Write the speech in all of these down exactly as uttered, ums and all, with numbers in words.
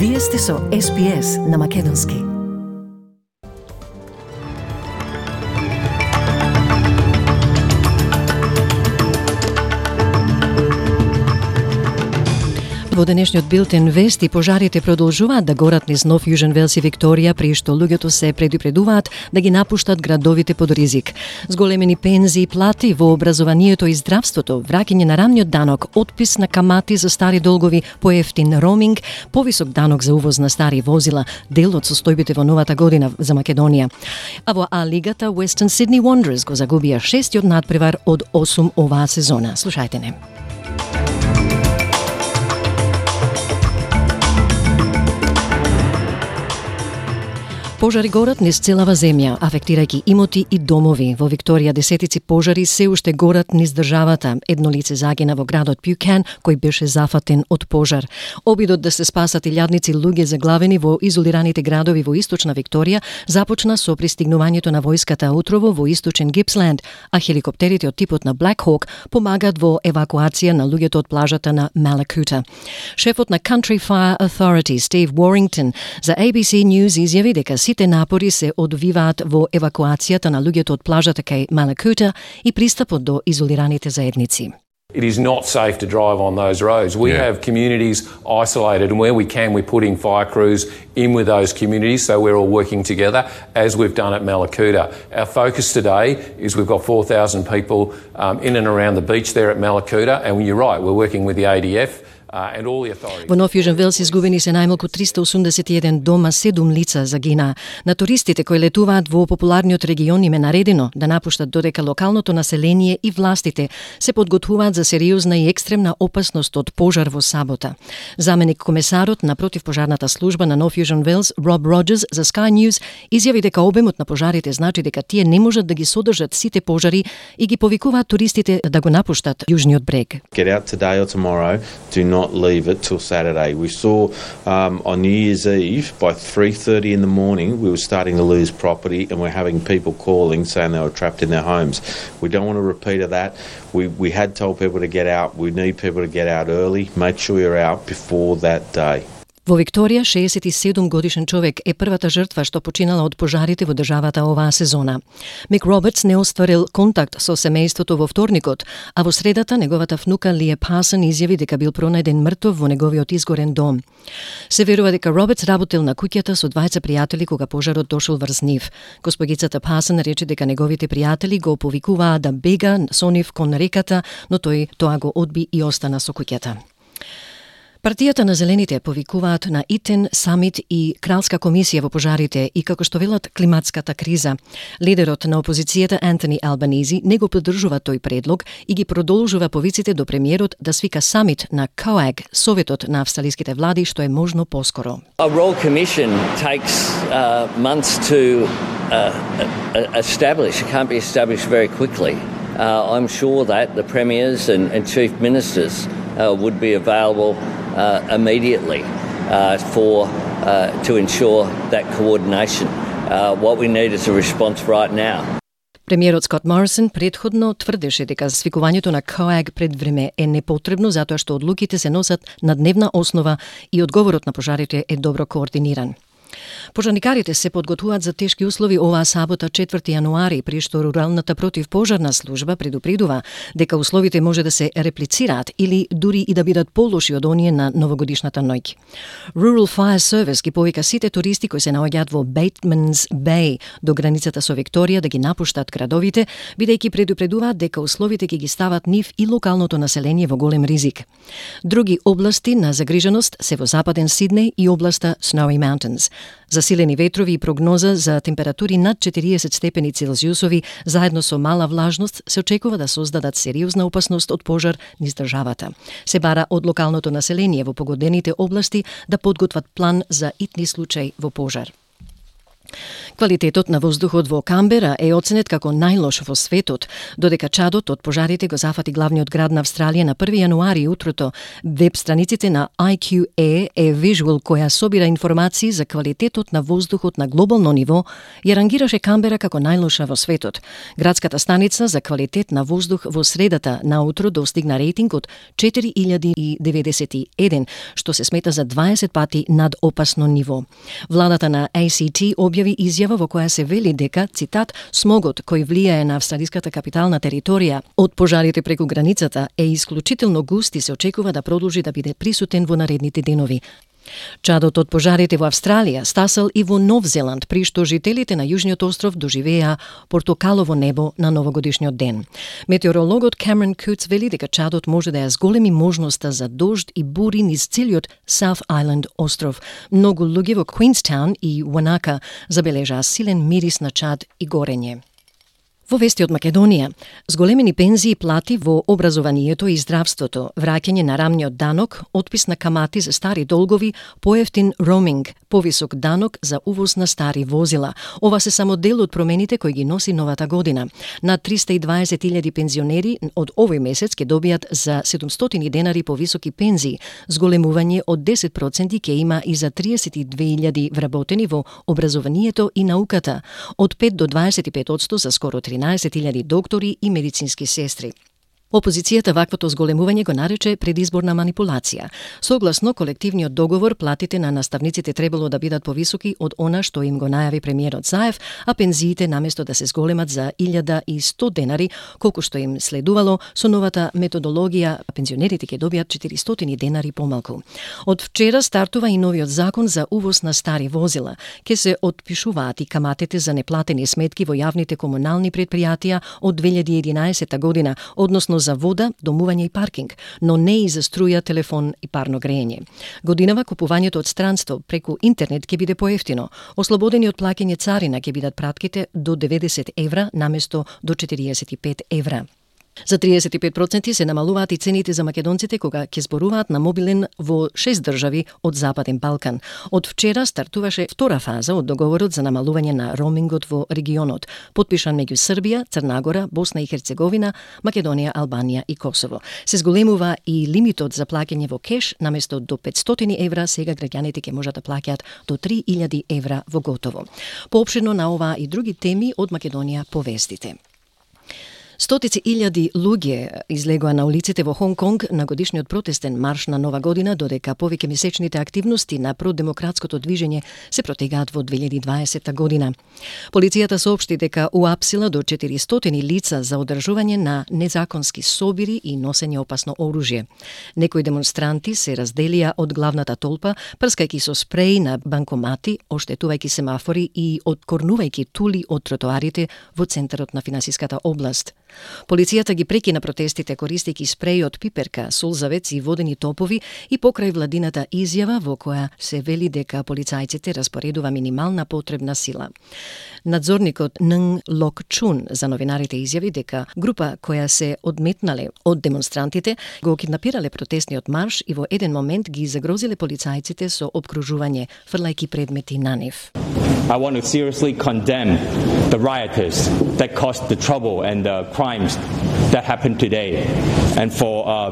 Вие сте со Ес Би Ес на Македонски. Во денешниот билтен вести пожарите продолжуваат да горат низ Нов Јужен Велс и Викторија, при што луѓето се предупредуваат да ги напуштат градовите под ризик. Зголемени пензии, плати во образованието и здравството, враќање на рамниот данок, отпис на камати за стари долгови, поевтин роуминг, повисок данок за увоз на стари возила, дел од состојбите во новата година за Македонија. А во А лигата Western Sydney Wanderers го загубија шестиот надпревар од осум оваа сезона. Слушајте не. Пожари горат низ целава земја, афектирајќи имоти и домови. Во Викторија десетици пожари се уште горат низ државата. Едно лице загина во градот Пюкен, кој беше зафатен од пожар. Обидот да се спасат илјадници луѓе заглавени во изолираните градови во источна Викторија започна со пристигнувањето на војската утрово во источен Гипсленд, а хеликоптерите од типот на Black Hawk помагат во евакуација на луѓето од плажата на Малакута. Шефот на Country Fire Authority, Стив Warrington, за A B C News изјави дека сите напори се одвиваат во евакуацијата на луѓето од плажата кај Малакута и пристапот до изолираните заедници. It is not safe to drive on those roads. We Yeah. have communities isolated, and where we can, we're putting fire crews in with those communities, so we're all working together, as we've done at Malakuta. Our focus today is we've got four thousand people um, in and around the beach there at Malakuta, and you're right, we're working with the A D F. Uh, and all the authorities. Во Нов Јужен Велс изгубени се најмалку триста осумдесет и еден дома, седум лица загина. На туристите кои летуваат во популарниот регион им е наредено да напуштат додека локалното население и властите се подготвуваат за сериозна и екстремна опасност од пожар во сабота. Заменик комесарот на противпожарната служба на Нов Јужен Велс, Роб Роджерс, за Sky News изјави дека обемот на пожарите значи дека тие не можат да ги содржат сите пожари и ги повикуваат туристите да го напуштат јужниот брег. Get out today or tomorrow. Do not leave it till Saturday. We saw um, on New Year's Eve by three thirty in the morning we were starting to lose property, and we're having people calling saying they were trapped in their homes. We don't want a repeat of that. We we had told people to get out. We need people to get out early. Make sure you're out before that day. Во Викторија, шеесет и седум годишен човек е првата жртва што починала од пожарите во државата оваа сезона. Мик Робертс не остварил контакт со семејството во вторникот, а во средата неговата внука Лие Пасен изјави дека бил пронајден мртов во неговиот изгорен дом. Се верува дека Робертс работел на куќата со двајца пријатели кога пожарот дошол врз нив. Госпогицата Пасен рече дека неговите пријатели го повикуваа да бега со нив кон реката, но тој тоа го одби и остана со куќата. Партијата на Зелените повикуваат на ИТЕН, самит и кралска комисија во пожарите и како што велат климатската криза. Лидерот на опозицијата Антони Албанизи не го поддржува тој предлог и ги продолжува повиците до премиерот да свика самит на КОАГ, Советот на австралиските влади, што е можно поскоро. A Royal Commission takes uh, months to uh, establish. It can't be established very quickly. Uh, I'm sure that the premiers and, and chief ministers uh, would be available uh, immediately uh, for uh, to ensure that coordination. Uh, what we need is a response right now. Премиерот Скот Морисон претходно тврдеше дека свикувањето на КОАГ пред време е непотребно затоа што одлуките се носат на дневна основа и одговорот на пожарите е добро координиран. Пожарникарите се подготвуваат за тешки услови оваа сабота четврти јануари, при што руралната противпожарна служба предупредува дека условите може да се реплицираат или дури и да бидат полоши од оние на новогодишната ноќ. Rural Fire Service ги повика сите туристи кои се наоѓаат во Batemans Bay до границата со Викторија да ги напуштат градовите, бидејќи предупредуваат дека условите ќе ги стават нив и локалното население во голем ризик. Други области на загриженост се во западен Сиднеј и областа Snowy Mountains. Засилени ветрови и прогноза за температури над четириесет степени Целзиусови заедно со мала влажност се очекува да создадат сериозна опасност од пожар низ државата. Се бара од локалното население во погодените области да подготват план за итни случај во пожар. Квалитетот на воздухот во Камбера е оценет како најлош во светот, додека чадот од пожарите го зафати главниот град на Австралија на први јануари утрото. Веб страниците на I Q A е вижуал која собира информации за квалитетот на воздухот на глобално ниво, ја рангираше Камбера како најлоша во светот. Градската станица за квалитет на воздух во средата на утро достигна рейтинг од четири илјади деветдесет и еден, што се смета за дваесет пати над опасно ниво. Владата на A C T објави изјава во која се вели дека, цитат, смогот кој влијае на австралиската капитална територија од пожарите преку границата е исклучително густ и се очекува да продолжи да биде присутен во наредните денови. Чадот од пожарите во Австралија стасал и во Нов Зеланд, при што жителите на Јужниот остров доживеа портокалово небо на новогодишниот ден. Метеорологот Камерон Куц вели дека чадот може да ја зголеми можноста за дожд и бури низ целиот South Island остров. Многу луѓе во Queenstown и Wanaka забележаа силен мирис на чад и горење. Во вести од Македонија, зголемени пензии и плати во образованието и здравството, враќање на рамниот данок, отпис на камати за стари долгови, поевтин роуминг, повисок данок за увоз на стари возила. Ова се само дел од промените кои ги носи новата година. Над триста и дваесет илјади пензионери од овој месец ќе добијат за седумстотини денари повисоки пензии. Зголемување од десет проценти ќе има и за триесет и две илјади вработени во образованието и науката, од пет до дваесет и пет одсто за скоро тринаесет илјади доктори и медицински сестри. Опозицијата ваквото зголемување го нарече предизборна манипулација. Согласно колективниот договор, платите на наставниците требало да бидат повисоки од она што им го најави премиерот Заев, а пензиите наместо да се зголемат за илјада и сто денари, колку што им следувало, со новата методологија пензионерите ќе добијат четиристотини денари помалку. Од вчера стартува и новиот закон за увоз на стари возила. Ке се отпишуваат и каматите за неплатени сметки во јавните комунални предпријатија од две илјади и единаесета година, односно за вода, домување и паркинг, но не и за струја, телефон и парно грејење. Годинава купувањето од странство преку интернет ќе биде поевтино. Ослободени од плаќање царина ќе бидат пратките до деветдесет евра наместо до четириесет и пет евра. За триесет и пет проценти се намалуваат и цените за македонците кога ќе зборуваат на мобилен во шест држави од Западен Балкан. Од вчера стартуваше втора фаза од договорот за намалување на роумингот во регионот, подпишан меѓу Србија, Црна Гора, Босна и Херцеговина, Македонија, Албанија и Косово. Се зголемува и лимитот за плаќање во кеш, наместо до петстотини евра, сега граѓаните ќе можат да плаќаат до три илјади евра во готово. Поопширно на ова и други теми од Македонија по вестите. Стотици илјади луѓе излегоа на улиците во Хонг Конг на годишниот протестен марш на Нова година, додека повеќе месечните активности на продемократското движење се протегаат во две илјади и дваесета година. Полицијата соопшти дека уапсила до четиристотини лица за одржување на незаконски собири и носење опасно оружје. Некои демонстранти се разделија од главната толпа, прскајќи со спреи на банкомати, оштетувајќи семафори и откорнувајќи тули од тротоарите во центарот на финансиската област. Полицијата ги прекина протестите користејќи спреј од пиперка, сулзавец и водени топови и покрај владината изјава во која се вели дека полицајците распоредува минимална потребна сила. Надзорникот Нг Лок Чун за новинарите изјави дека група која се одметнале од демонстрантите го киднапирале протестниот марш и во еден момент ги загрозиле полицајците со обкружување, фрлајќи предмети на нив. I want to seriously condemn the rioters that caused the trouble and the crimes that happened today, and for uh,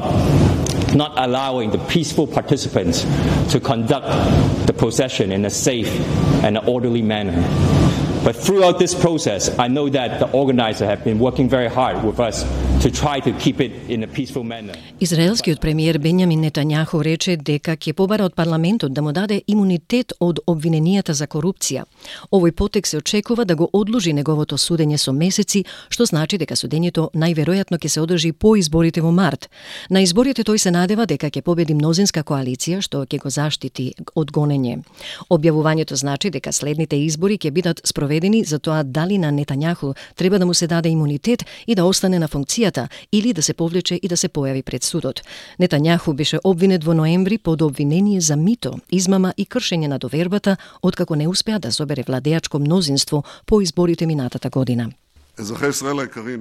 not allowing the peaceful participants to conduct the procession in a safe and an orderly manner. But throughout this process, I know that the organizers have been working very hard with us to try to keep it in a peaceful manner. Израелскиот премиер Бенјамин Нетањаху рече дека ќе побара од парламентот да му даде имунитет од обвиненијата за корупција. Овој потек се очекува да го одложи неговото судење со месеци, што значи дека судењето најверојатно ќе се одржи по изборите во март. На изборите тој се надева дека ќе победи мнозинска коалиција што ќе го заштити од гонење. Објавувањето значи дека следните избори ќе бидат спроведени за тоа дали на Нетањаху треба да му се даде имунитет и да остане на функцијата или да се повлече и да се појави пред судот. Нетањаху беше обвинет во ноември под обвинение за мито, измама и кршење на довербата, откако не успеа да собере владеачко мнозинство по изборите минатата година.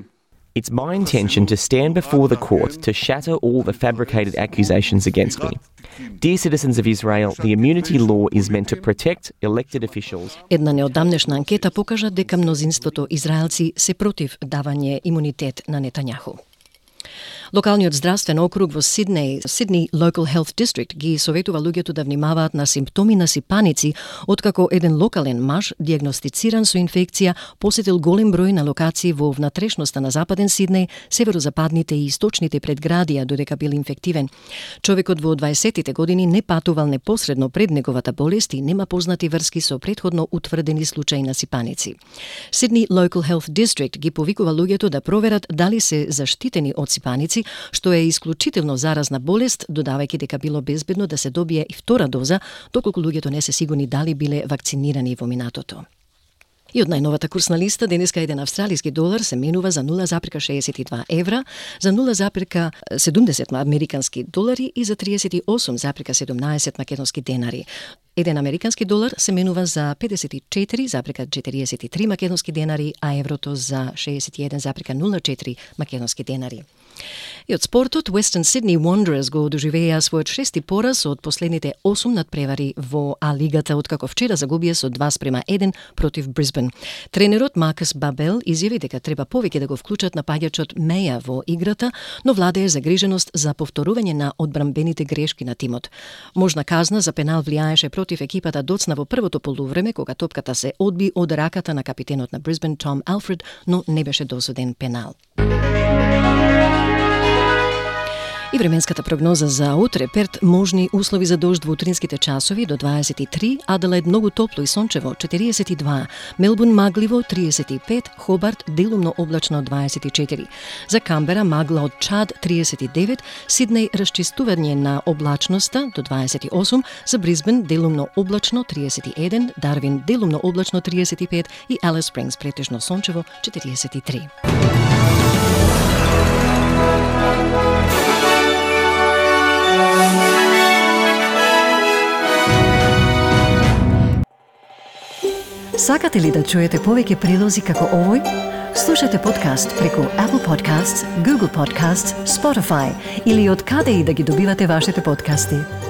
It's my intention to stand before the court to shatter all the fabricated accusations against me. Dear citizens of Israel, the immunity law is meant to protect elected officials. Една неодамнешна анкета покажа дека мнозинството израелци се против давање имунитет на Нетањаху. Локалниот здравствен округ во Сиднеј, Sydney Local Health District, ги советува луѓето да внимаваат на симптоми на сипаници, откако еден локален маж, диагностициран со инфекција, посетил голем број на локации во внатрешноста на западен Сиднеј, северозападните и источните предградија, додека бил инфективен. Човекот во дваесеттите години не патувал непосредно пред неговата болест и нема познати врски со претходно утврдени случаи на сипаници. Sydney Local Health District ги повикува луѓето да проверат дали се заштитени од сипаници, што е исклучително заразна болест, додавајќи дека било безбедно да се добие и втора доза, доколку луѓето не се сигурни дали биле вакцинирани во минатото. И од најновата курсна листа, денеска еден австралиски долар се менува за нула запирка шеесет и два евра, за нула запирка седумдесет американски долари и за триесет и осум запирка седумнаесет македонски денари. Еден американски долар се менува за педесет и четири запирка четириесет и три македонски денари, а еврото за шеесет и еден запирка нула четири македонски денари. И од спортот, Western Sydney Wanderers го доживеа својот шести пораз од последните осум надпревари во А-лигата, откако вчера загубија со два спрема еден против Брисбен. Тренерот Маркус Бабел изјави дека треба повеќе да го вклучат напаѓачот Меја во играта, но владее загриженост за повторување на одбранбените грешки на тимот. Можна казна за пенал влијаеше против екипата доцна во првото полувреме, кога топката се одби од раката на капитенот на Брисбен Том Алфред, но не беше досуден пенал. И временската прогноза за утре: Перт можни услови за дожд во утринските часови до дваесет и три, Аделаид многу топло и сончево четириесет и два, Мелбурн магливо триесет и пет, Хобарт делумно облачно дваесет и четири. За Камбера магла од Чад триесет и девет, Сиднеј расчистување на облачноста до дваесет и осум, за Брисбен делумно облачно триесет и еден, Дарвин делумно облачно триесет и пет и Алис Спрингс претежно сончево четириесет и три. Сакате ли да чуете повеќе прилози како овој? Слушате подкаст преку Apple Podcasts, Google Podcasts, Spotify или од каде и да ги добивате вашите подкасти.